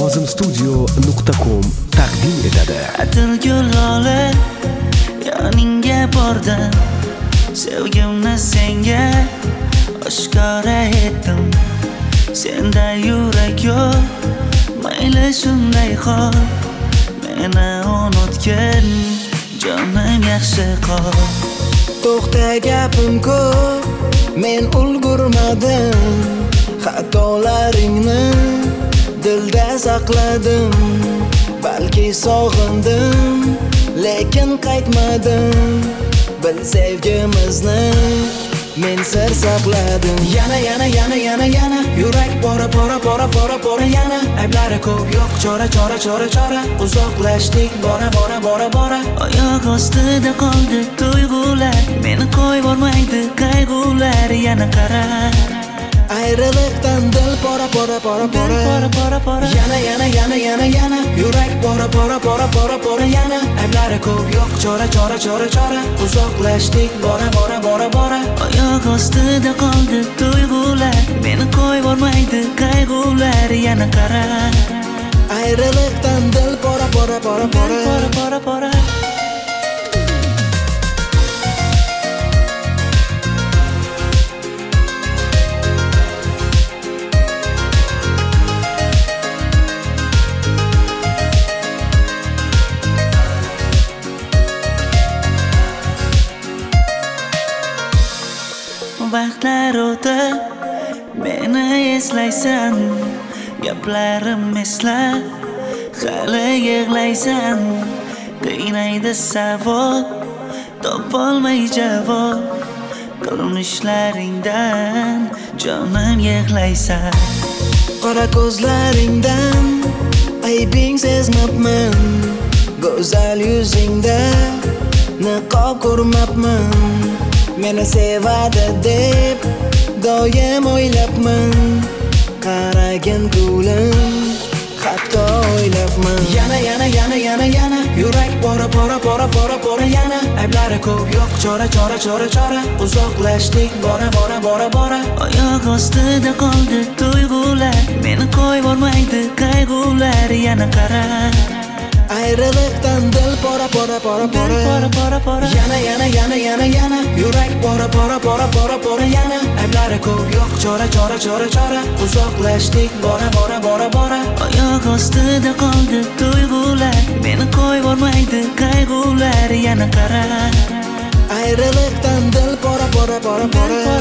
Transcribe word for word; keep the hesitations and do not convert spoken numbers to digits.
nozim studio nuqta com taqdim etadi. Atirgul lola yoningga bordim, sevgimni senga oshkora etdim. Senda yurak yo'q, mayli shunday qol, meni unutgin, jonim yaxshi qol. To'xta gapim ko'p, men ulgurmadim, xatolaringni dilda saqladim. Balki sog'indim, lekin qaytmadim. Bil sevgimizni men sir saqladim. Yana yana yana yana yana yurak bora bora bora bora bora yana. Ayblari ko'p yo'q, chora chora chora chora. Uzoqlashdik bora bora bora bora. Oyoq ostida qoldi tuyg'ular, meni qo'yvormaydi qayg'ular. Yana qara, ayriliqdan dil bora bora bora bora bora bora bora. Yana yana yana yana yana yurak bora bora bora bora bora yana. Ayblari ko'p yo'q, chora chora chora chora. Uzoqlashdik bora bora bora bora. Oyoq ostida qoldi tuyg'ular, meni qo'yvormaydi qayg'ular. Yana qara, ayriliqdan dil bora bora bora bora bora bora bora. Vaqtlar o'tib, meni eslaysan, gaplarim esla, hali yig'laysan. Qiynaydi savol, topolmay javob, qilmishlaringdan jonim yig'laysan. Qora ko'zlaringdan aybing sezmabman, go'zal yuzingda niqob ko'rmabman. Meni sevadi deb doim o'ylabman, qaragin ko'nglim hatto o'ylabman. Yana yana yana yana yana yurak bora bora bora bora bora yana. Ayblari ko'p yo'q, chora chora chora chora. Uzoqlashdik bora bora bora bora. Oyoq ostida qoldi tuyg'ular, meni qo'yvormaydi qayg'ular. Yana qara, ayriliqdan dil bora bora bora bora bora bora bora. Yana yana yana yana yana yurak bora bora bora bora bora yana. Ayblari ko'p yo'q, chora chora chora chora. Uzoqlashdik bora bora bora bora. Oyoq ostida qoldi tuyg'ular, meni qo'yvormaydi qayg'ular. Yana qara, ayriliqdan dil bora bora bora bora